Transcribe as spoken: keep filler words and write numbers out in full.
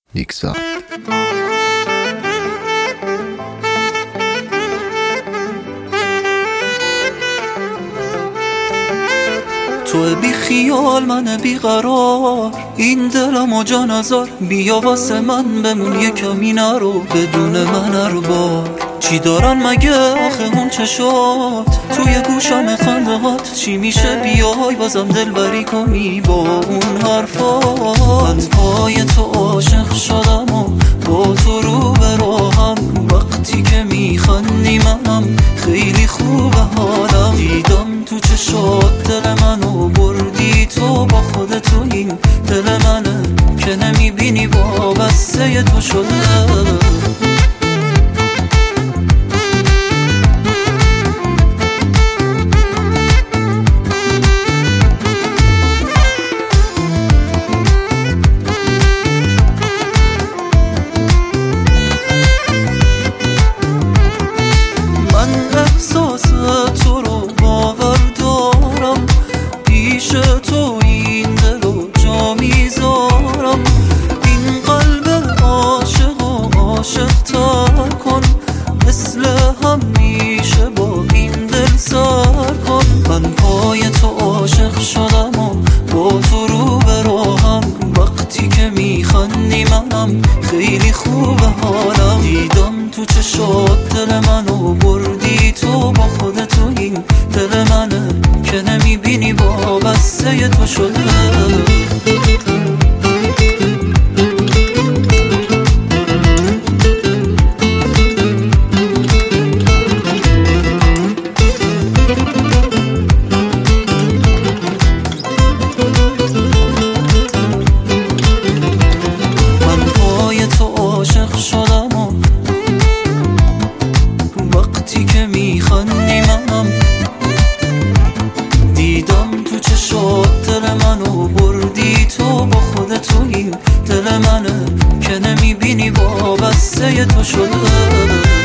یکسان. تو بی خیال من بی قرار، این دلم و جان ازار، بیا واسه من بمون یه کمی نرو، بدون من هر بار چی دارن مگه آخه اون چشات توی گوشم خندهات، چی میشه بیای بازم دل بری کنی با اون حرفات. من پای تو عاشق شدم و با تو رو به راهم، وقتی که میخندی منم خیلی خوبه حالم، دیدم تو چشات دل منو بردی تو با خودت، و این دل منه که نمیبینی وابسته تو شده. تو رو باور دارم، پیش تو این دل رو جا میذارم، این قلب عاشق و عاشق تر کن، مثل همیشه با این دل سر کن. من پای تو عاشق شدم و با تو رو به راهم، وقتی که میخندی منم خیلی خوبه حالم، دیدم تو چشات دل منو بردی تو با خودت، و این دل منه که نمیبینی وابسته تو شده. من پای تو عاشق شدم و وقتی که میخندی منم، دیدم تو چشات دل منو بردی تو با خودت، و این دل منه که نمیبینی وابسته تو شده.